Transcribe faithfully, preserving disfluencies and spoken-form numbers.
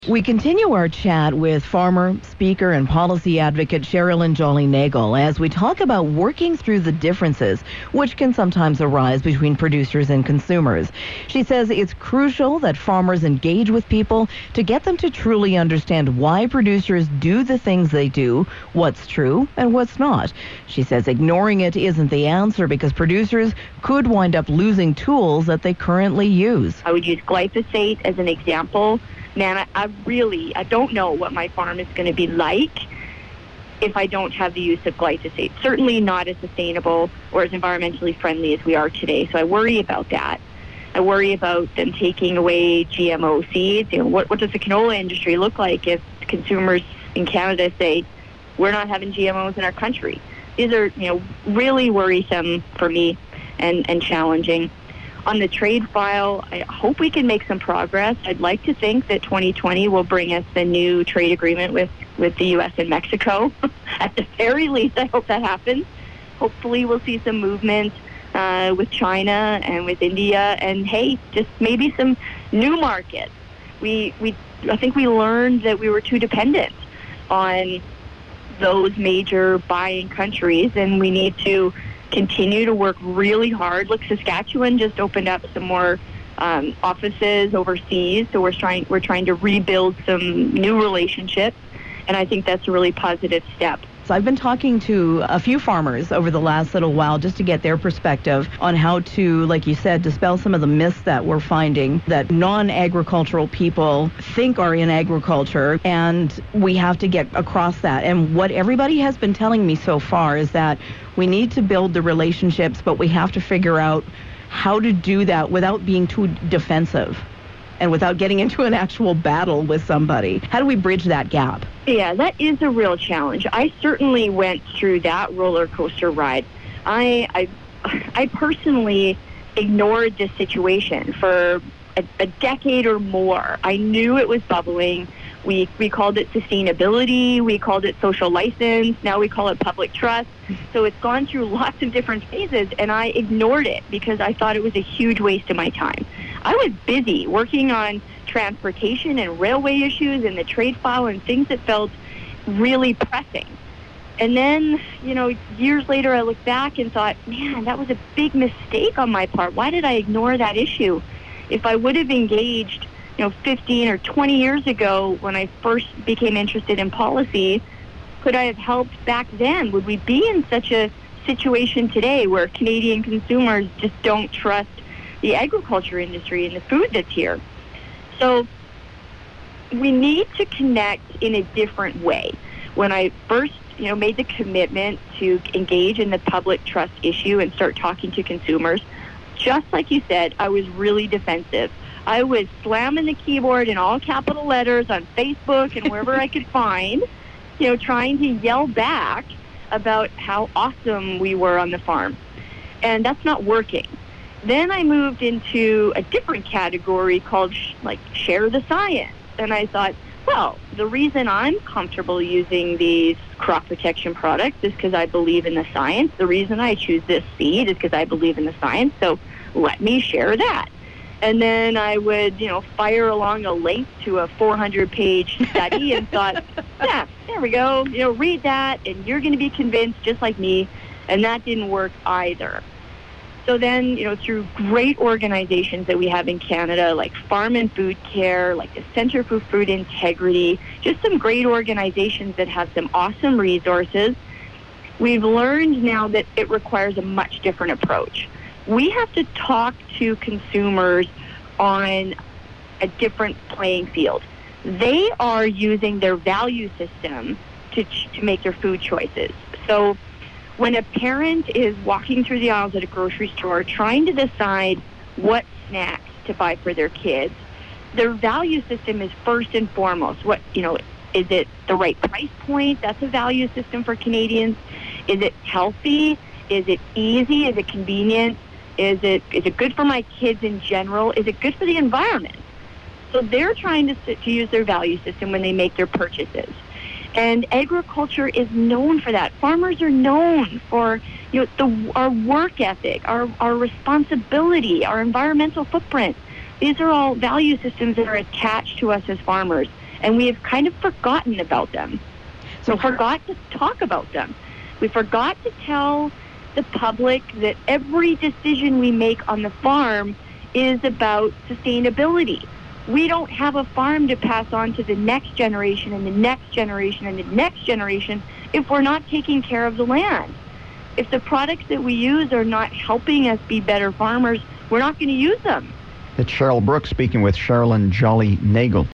We continue our chat with farmer, speaker, and policy advocate Sherilyn Jolly-Nagel as we talk about working through the differences which can sometimes arise between producers and consumers. She says it's crucial that farmers engage with people to get them to truly understand why producers do the things they do, what's true and what's not. She says ignoring it isn't the answer because producers could wind up losing tools that they currently use. I would use glyphosate as an example. Man, I, I really, I don't know what my farm is going to be like if I don't have the use of glyphosate. Certainly not as sustainable or as environmentally friendly as we are today. So I worry about that. I worry about them taking away G M O seeds. You know, what, what does the canola industry look like if consumers in Canada say, we're not having G M Os in our country? These are, you know, really worrisome for me and, and challenging. On the trade file, I hope we can make some progress. I'd like to think that twenty twenty will bring us the new trade agreement with, with the U S and Mexico. At the very least, I hope that happens. Hopefully we'll see some movement uh, with China and with India, and hey, just maybe some new markets. We, we, I think we learned that we were too dependent on those major buying countries, and we need to continue to work really hard. Look, Saskatchewan just opened up some more um, offices overseas, so we're trying we're trying to rebuild some new relationships, and I think that's a really positive step. So I've been talking to a few farmers over the last little while just to get their perspective on how to, like you said, dispel some of the myths that we're finding that non-agricultural people think are in agriculture, and we have to get across that. And what everybody has been telling me so far is that we need to build the relationships, but we have to figure out how to do that without being too defensive and without getting into an actual battle with somebody. How do we bridge that gap? Yeah, that is a real challenge. I certainly went through that roller coaster ride. I I, I personally ignored this situation for a, a decade or more. I knew it was bubbling. We we called it sustainability. We called it social license. Now we call it public trust. So it's gone through lots of different phases, and I ignored it because I thought it was a huge waste of my time. I was busy working on transportation and railway issues and the trade file and things that felt really pressing. And then, you know, years later I looked back and thought, man, that was a big mistake on my part. Why did I ignore that issue? If I would have engaged, you know, fifteen or twenty years ago when I first became interested in policy, could I have helped back then? Would we be in such a situation today where Canadian consumers just don't trust the agriculture industry and the food that's here? So we need to connect in a different way. When I first, you know, made the commitment to engage in the public trust issue and start talking to consumers, just like you said, I was really defensive. I was slamming the keyboard in all capital letters on Facebook and wherever I could find, you know, trying to yell back about how awesome we were on the farm. And that's not working. Then I moved into a different category called sh- like share the science. And I thought, well, the reason I'm comfortable using these crop protection products is because I believe in the science. The reason I choose this seed is because I believe in the science. So let me share that. And then I would, you know, fire along a link to a four hundred page study and thought, yeah, there we go. You know, read that and you're going to be convinced just like me. And that didn't work either. So then, you know, through great organizations that we have in Canada, like Farm and Food Care, like the Centre for Food Integrity, just some great organizations that have some awesome resources, we've learned now that it requires a much different approach. We have to talk to consumers on a different playing field. They are using their value system to to make their food choices. So when a parent is walking through the aisles at a grocery store trying to decide what snacks to buy for their kids, their value system is first and foremost. What, you know, is it the right price point? That's a value system for Canadians. Is it healthy? Is it easy? Is it convenient? Is it is it good for my kids in general? Is it good for the environment? So they're trying to, to use their value system when they make their purchases. And agriculture is known for that. Farmers are known for, you know, the, our work ethic, our, our responsibility, our environmental footprint. These are all value systems that are attached to us as farmers. and we have kind of forgotten about them. So forgot to talk about them. We forgot to tell the public that every decision we make on the farm is about sustainability. We don't have a farm to pass on to the next generation and the next generation and the next generation if we're not taking care of the land. If the products that we use are not helping us be better farmers, we're not going to use them. It's Cheryl Brooks speaking with Charlene Jolly-Nagel.